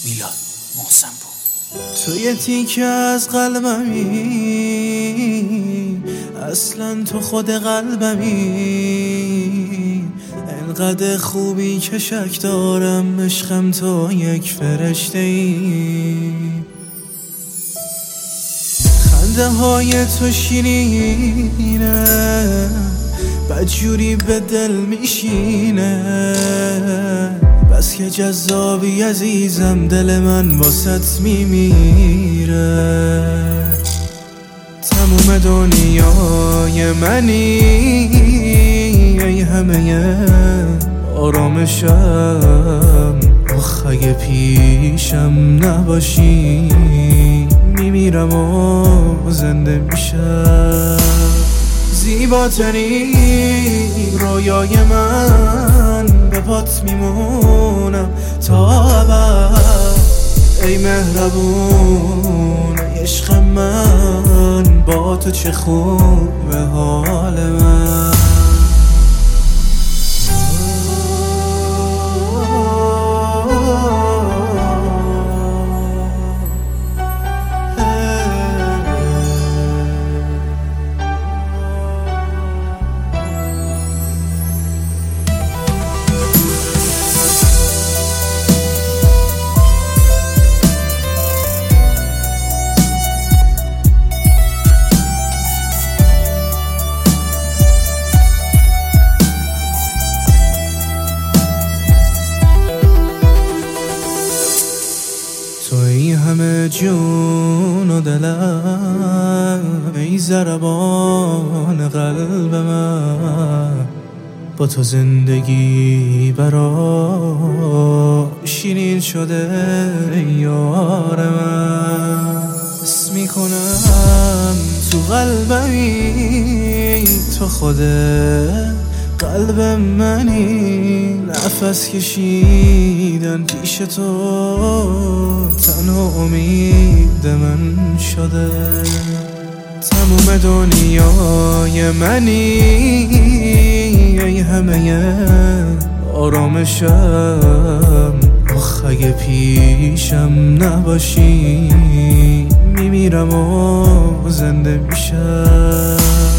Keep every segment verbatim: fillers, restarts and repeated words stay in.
میلاد محسن‌پور. تو یه تیکه از قلبمی، اصلا تو خود قلبمی. انقدر خوبی که شک دارم عشقم تو یک فرشته ای. خنده های تو شیرینه، بدجوری به دل میشینه. بس که جذابی عزیزم، دل من واسط میمیره. تموم دنیای منی، ای همه آرامشم. آخ اگه پیشم نباشی، میمیرم و زنده میشم. زیباترین رویای من، به پات میمونم تا ابد. ای مهربون عشق من، با تو چه خوبه حال من. توی همه جون و دلم، ای ضربان قلب من. با تو زندگی برا شیرین شده یار من. حس میکنم تو قلبمی، تو خود قلب منی. نفس کشیدن پیش تو تنها امید من شده. تموم دنیای منی، ای همه آرامشم. آخ اگه پیشم نباشی، میمیرم و زنده میشم.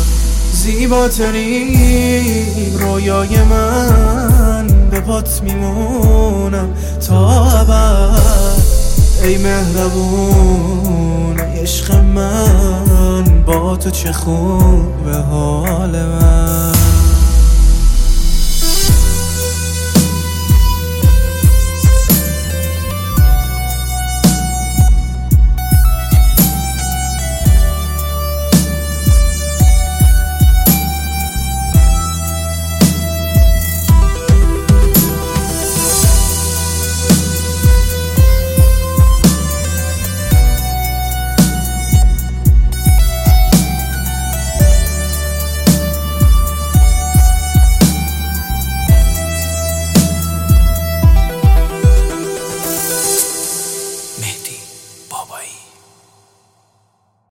زیباترین رویای من، به پات میمونم تا ابد. ای مهربون عشق من، با تو چه خوبه حال من.